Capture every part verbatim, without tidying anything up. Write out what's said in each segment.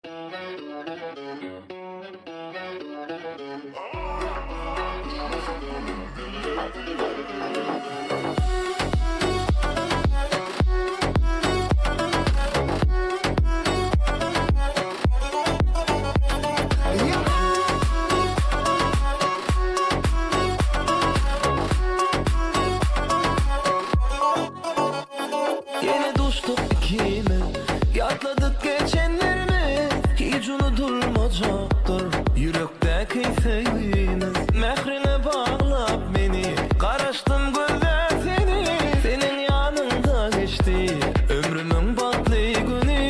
Yine dostuk ikimiz, yatladık geçenlerimi. Hiç unutulmayacaktır yürekteki sevgimiz. Mehrine bağlap beni, karıştım gözler seni. Senin yanında geçti ömrümün batlı günü.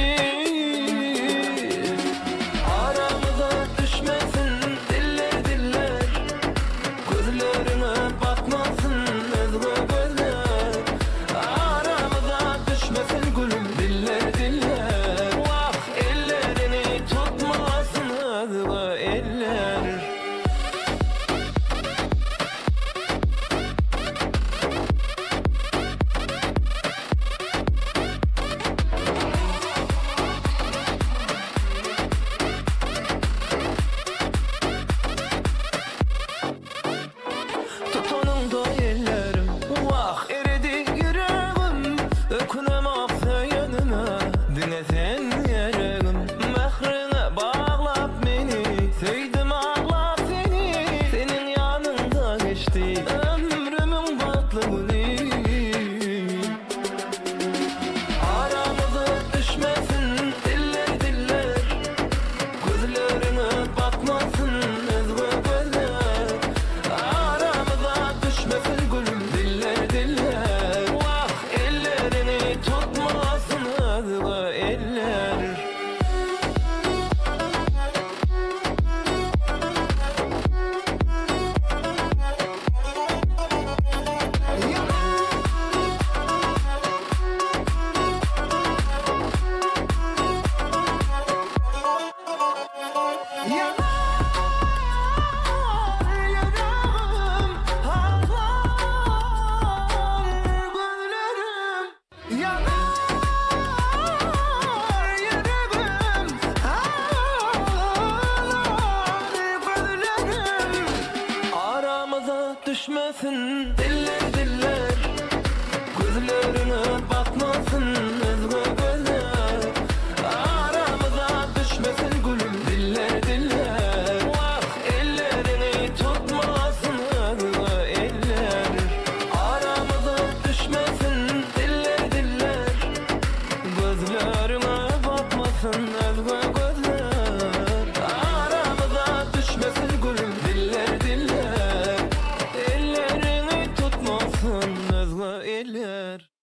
Aramıza düşmesin diller diller, gözlerine batmasın özgür gözler. Aramıza düşmesin gülüm diller diller, vah ellerini tutmasın özgür eller. Tutunumda ellerim, vah eridi yüreğim. Ökünem aksa yanıma, dinesen yereğim. Mehrine bağlap beni, sevdim ağlap seni. Senin yanında geçti ömrümün batlı günü. Aramıza düşmesin diller diller, gözlerine batmasın özgür gözler. Aramıza düşmesin gülüm diller diller, vah ellerini tutmasın özgür eller. Düşmesin diller diller, gözlerine batmasın özgür gözler. Aramıza düşmesin gülüm diller diller, vah ellerini tutmasın özgür eller. Aramıza düşmesin diller diller, gözlerine batmasın özgür gözler. Aramıza düşmesin gülüm diller diller, ellerini tutmasın özgür eller.